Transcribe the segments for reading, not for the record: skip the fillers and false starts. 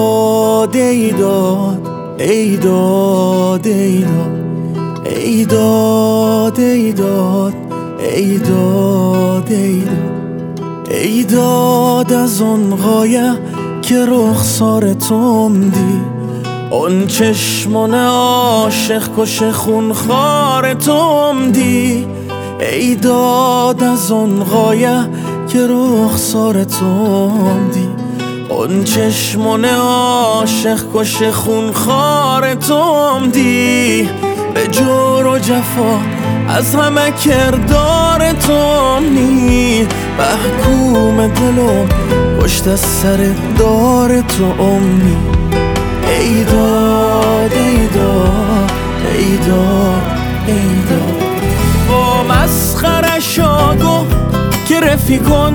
داد ای داد ای داد ای داد ای داد ای داد ای داد ای داد ای داد از اون غایه که رخسار تومدی، اون چشمان عاشق کش خونخوار تومدی. ای داد از اون غایه که رخسار تومدی، اون چشمان عاشق کش خونخوار تومدی. به جور و جفا از همه کردار تومنی، محکوم دلم پشت از سر دار تومنی. ای داد ای داد ای داد ای داد با مسخره شاگو که رفیقان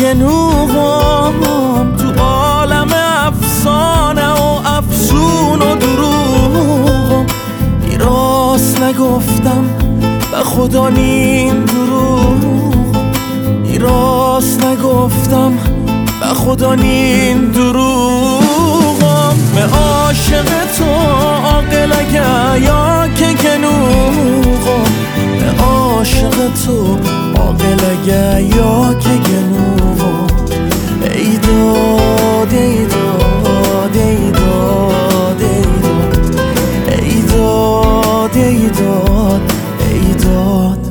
مگنوغم تو عالم افسانه و افسون و دروغم. راست نگفتم به خدا نیم دروغم، راست نگفتم به خدا نیم دروغم. به عاشق تو عاقل اگه یا که گنوغم، به عاشق تو عاقل اگه یا که گنوغم. ای داد ای داد ای داد ای داد ای داد ای داد.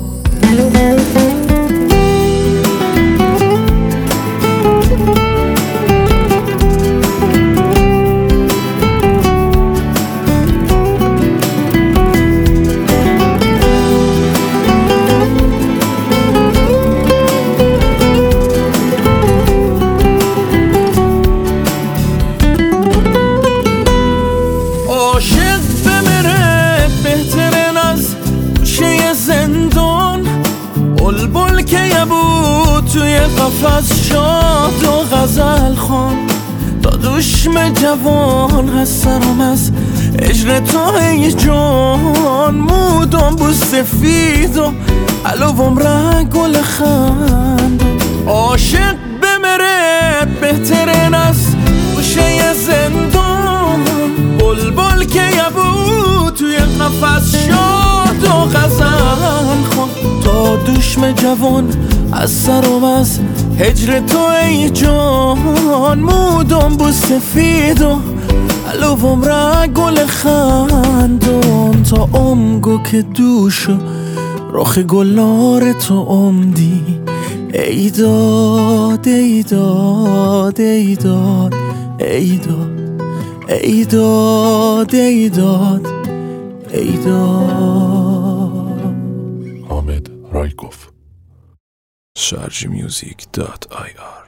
عاشق بمره بهترین از گوشه زندان، بلبل که یه بود توی قفس شاد و غزل خوان. تا دوشم جوان هستم از اجر تو ای جان، مودم بو سفید و علوم را گل خند. عاشق بمره بهترین از گوشه زندان، بلبل که یه بود توی قفس شاد و غزل خوان. تا دوشم جوان از سرم از هجر تو ای جان، مودم بو سفید و علوم را گل خندون. تا امگو که دوشو رخ گلار تو امدی. ای داد ای داد ای داد ای داد ای داد ای داد ای داد. حامد رایکوف. sharjmusic.ir